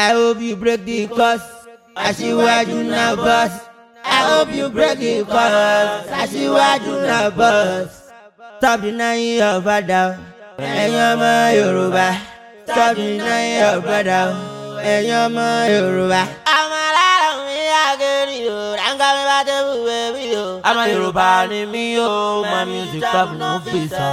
I hope you break the curse. Aṣíwájú na boss. I hope you break the curse. Aṣíwájú na boss. Stop denying your father. Ẹ̀yin ọmọ Yorùbá. Stop denying your brother. Ẹ̀yin ọmọ Yorùbá. Ọmọ aláàrọ̀ mi àgẹ̀rì o, ráńgá mi bá tẹ̀ wù bẹ́bí o. Ọmọ Yorùbá ni mí o, my music stop no fit sọ.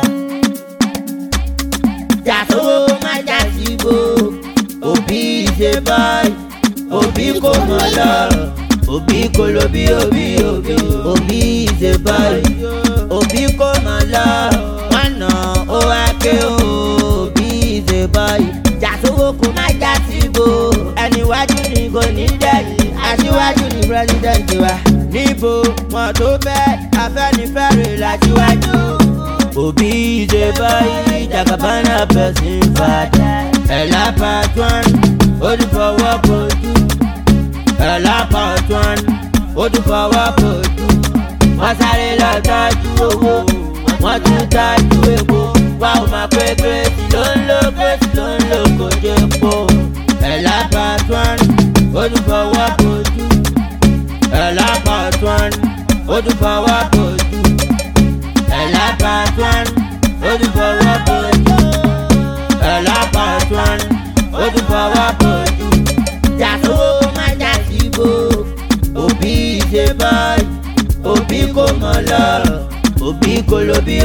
Jàsówó má jà síbò, òbí ṣe báyìí, òbí kò mọ̀ lọ. Òbí kò lo bí òbí ṣe báyìí, òbí kò mọ̀ lọ. Wọ́n nà ó wá ké o, òbí ṣe báyìí. Jàsówó kò má jà síbò, ẹni wájú ni kò ní dẹ̀yìn. Aṣíwájú ni president wa. Níbo wọn tó bẹ́ẹ̀ Afẹ́nifẹ́re láṣíwájú. Òbí ṣe báyìí, Jagabana person fada. Ẹ̀là part one, ó ti fọwọ́ bojú. Ẹ̀là part one, ó ti fọwọ́ bojú. Wọ́n sáré lọ tọ́jú owó, wọ́n tún tọ́jú epo. Wá ò máa pé kérésì ló ń lo kò jẹ́ po. Ẹ̀là part one, ó ti fọwọ́ bojú. Ẹ̀là part one, ó ti fọwọ́ bojú. Ẹ̀là part one, ó ti fọwọ́ bojú. Ẹ̀là part one, ó ti fọwọ́ bojú. Jàsówó má jà síbò, òbí ṣe báyìí, òbí kò mọ̀ lọ. Òbí kò lo bí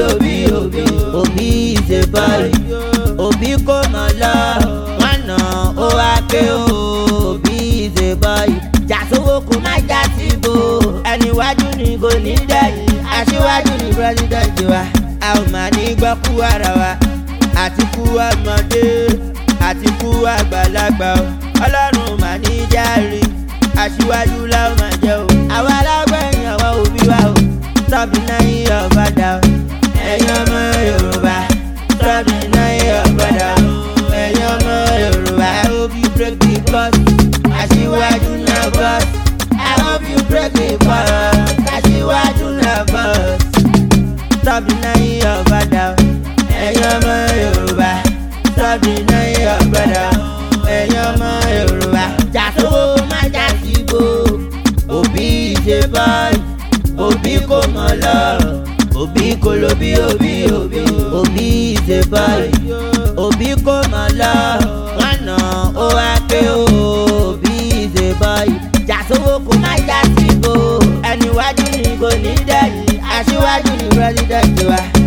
òbí ṣe báyìí, òbí kò mọ̀ lọ. Wọ́n nà ó wá ké o, òbí ṣe báyìí. Jàsówó kò má jà síbò, ẹni wájú ni kò ní dẹ̀yìn. Aṣíwájú ni president wa. A ò máa ní gbọ́ kú ara wa, àti kú ọmọdé, àti kú àgbàlagbà o. Ọlọ́run mà ní járe, aṣíwájú láwọn máa jẹ́ o. Àwa alágbẹ̀yìn àwọn òbí wa o. Stop denying your father o. Ẹ̀yin ọmọ Yorùbá. Stop denying your brother o. Ẹ̀yin ọmọ Yorùbá. I hope you break the curse. Aṣíwájú na boss. I hope you break the curse. Aṣíwájú na boss. Stop denying your father. Ẹ̀yin ọmọ Yorùbá. Stop denying your brother. Ẹ̀yin ọmọ Yorùbá. Jàsówó má jà síbò, òbí ṣe báyìí, òbí kò mọ̀ lọ. Òbí kò lo bí òbí ṣe báyìí, òbí kò mọ̀ lọ. Wọ́n nà ó wá ké o, òbí ṣe báyìí. Jàsówó kò má jà síbò, ẹni wájú ni kò ní dẹ̀yìn. Aṣíwájú ni president wa.